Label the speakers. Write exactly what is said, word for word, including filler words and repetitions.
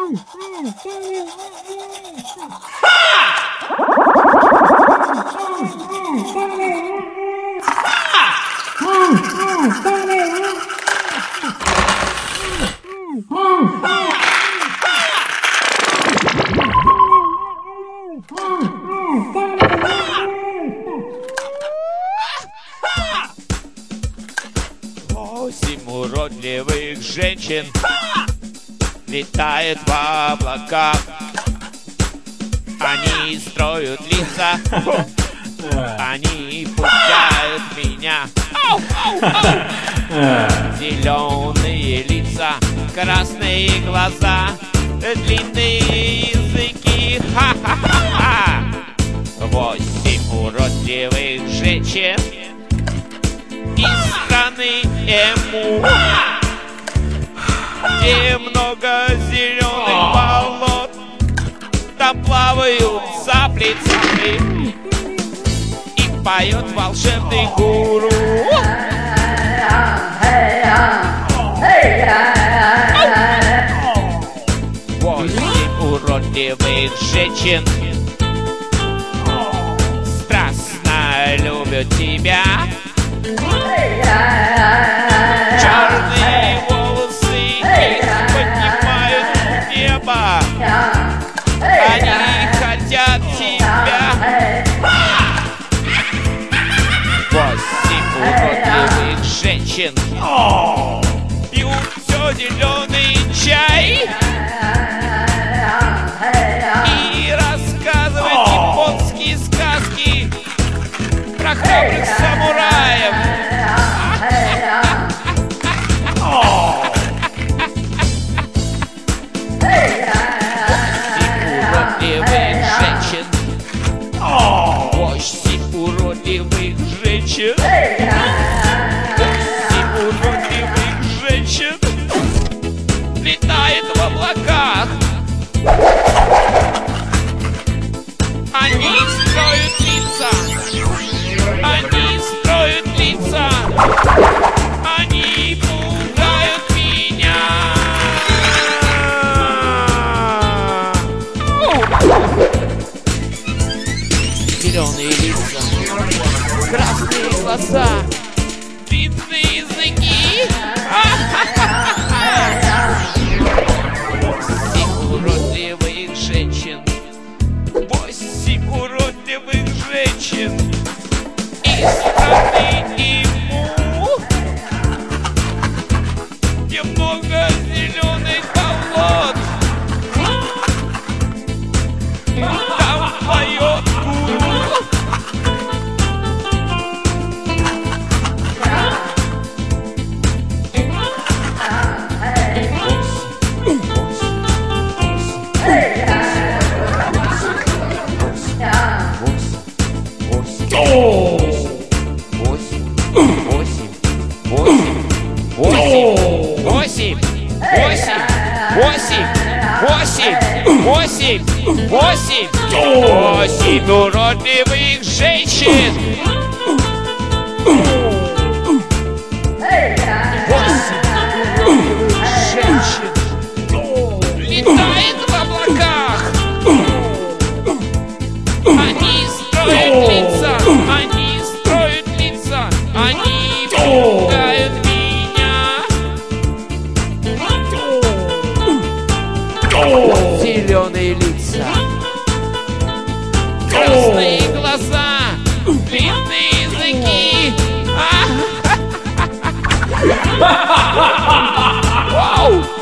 Speaker 1: Восемь уродливых женщин летают в облаках. Они строят лица, они пугают меня. Зеленые лица, красные глаза, длинные языки. Ха-ха-ха! Восемь уродливых женщин из страны Эму, где много зеленых болот. Там плавают цапли, цапли и поет волшебный гуру. Восемь уродливых женщин страстно любят тебя. Черные волосы их поднимают в небо. Они хотят тебя. Восемь уродливых женщин пьют все зеленый чай и рассказывают японские сказки про храбрых самураев. Восемь уродливых женщин. Восемь уродливых женщин летает в облаках. Они строят лица. Они строят лица. Они пугают меня. Зеленые лица, красные глаза, длинные языки. Восемь уродливых женщин. Восемь уродливых женщин из страны Иму, где много зеленых болот. Там поет гуру. Восемь, восемь, восемь, восемь, восемь, восемь уродливых женщин. Восемь уродливых женщин летает в облаках. Они строят лица, они строят лица, они пугают меня. Зеленые лица, красные глаза, длинные языки. Вау!